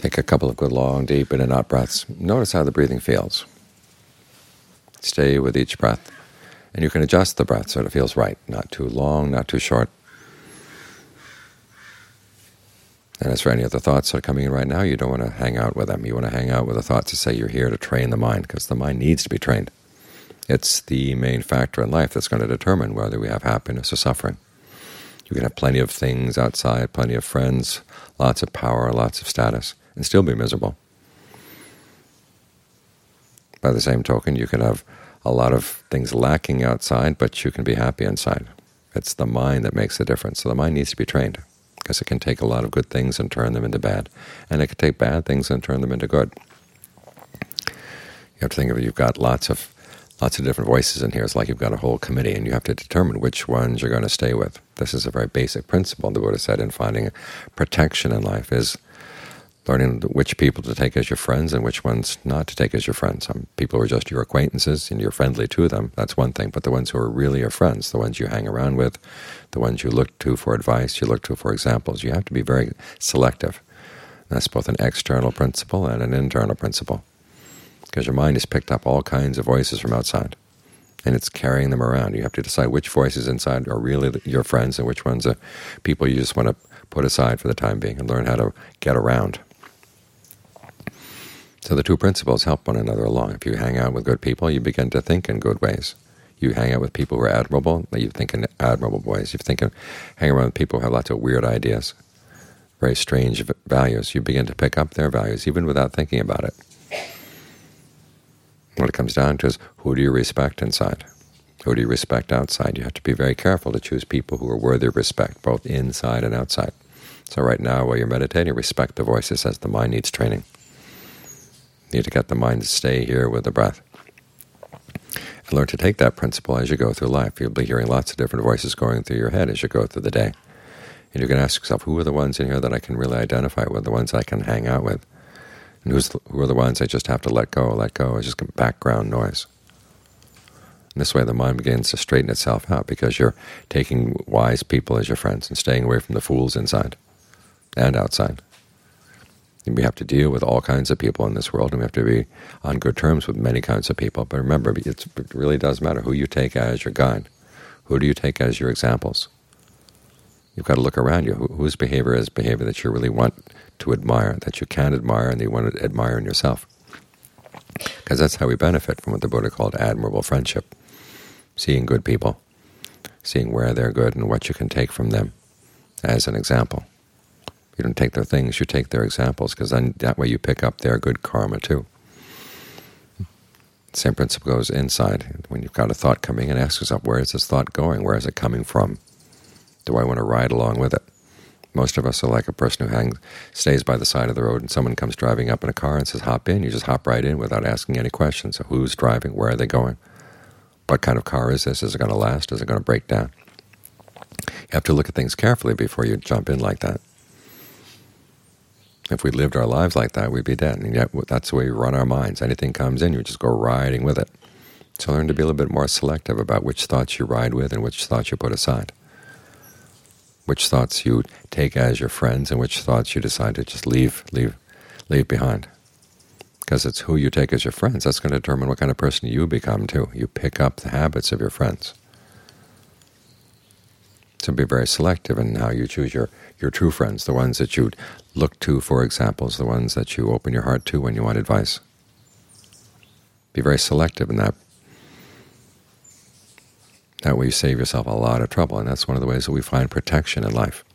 Take a couple of good long, deep in and out breaths. Notice how the breathing feels. Stay with each breath. And you can adjust the breath so that it feels right, not too long, not too short. And as for any other thoughts that are coming in right now, you don't want to hang out with them. You want to hang out with the thoughts that say you're here to train the mind, because the mind needs to be trained. It's the main factor in life that's going to determine whether we have happiness or suffering. You can have plenty of things outside, plenty of friends, lots of power, lots of status, and still be miserable. By the same token, you can have a lot of things lacking outside, but you can be happy inside. It's the mind that makes the difference. So the mind needs to be trained, because it can take a lot of good things and turn them into bad, and it can take bad things and turn them into good. You have to think of it, you've got lots of different voices in here. It's like you've got a whole committee, and you have to determine which ones you're going to stay with. This is a very basic principle the Buddha said in finding protection in life, is learning which people to take as your friends and which ones not to take as your friends. Some people who are just your acquaintances and you're friendly to them, that's one thing, but the ones who are really your friends, the ones you hang around with, the ones you look to for advice, you look to for examples, you have to be very selective. And that's both an external principle and an internal principle, because your mind has picked up all kinds of voices from outside, and it's carrying them around. You have to decide which voices inside are really your friends and which ones are people you just want to put aside for the time being, and learn how to get around. So the two principles help one another along. If you hang out with good people, you begin to think in good ways. You hang out with people who are admirable, you think in admirable ways. If you hang around with people who have lots of weird ideas, very strange values, you begin to pick up their values even without thinking about it. What it comes down to is, who do you respect inside? Who do you respect outside? You have to be very careful to choose people who are worthy of respect, both inside and outside. So right now, while you're meditating, respect the voice that says the mind needs training. You need to get the mind to stay here with the breath. And learn to take that principle as you go through life. You'll be hearing lots of different voices going through your head as you go through the day. And you can ask yourself, who are the ones in here that I can really identify with, the ones I can hang out with? And who are the ones I just have to let go? Let go is just background noise. And this way the mind begins to straighten itself out, because you're taking wise people as your friends and staying away from the fools inside and outside. And we have to deal with all kinds of people in this world, and we have to be on good terms with many kinds of people. But remember, it really does matter who you take as your guide. Who do you take as your examples? You've got to look around you. Whose behavior is behavior that you really want to admire, that you can admire, and that you want to admire in yourself? Because that's how we benefit from what the Buddha called admirable friendship. Seeing good people, seeing where they're good and what you can take from them as an example. You don't take their things, you take their examples, because then that way you pick up their good karma too. The same principle goes inside. When you've got a thought coming in, ask yourself, where is this thought going? Where is it coming from? Do I want to ride along with it? Most of us are like a person who stays by the side of the road, and someone comes driving up in a car and says, hop in. You just hop right in without asking any questions. So who's driving? Where are they going? What kind of car is this? Is it going to last? Is it going to break down? You have to look at things carefully before you jump in like that. If we lived our lives like that, we'd be dead. And yet that's the way we run our minds. Anything comes in, you just go riding with it. So learn to be a little bit more selective about which thoughts you ride with and which thoughts you put aside. Which thoughts you take as your friends and which thoughts you decide to just leave behind. Because it's who you take as your friends that's going to determine what kind of person you become too. You pick up the habits of your friends. So be very selective in how you choose your true friends, the ones that you look to for examples, the ones that you open your heart to when you want advice. Be very selective in that. That way you save yourself a lot of trouble, and that's one of the ways that we find protection in life.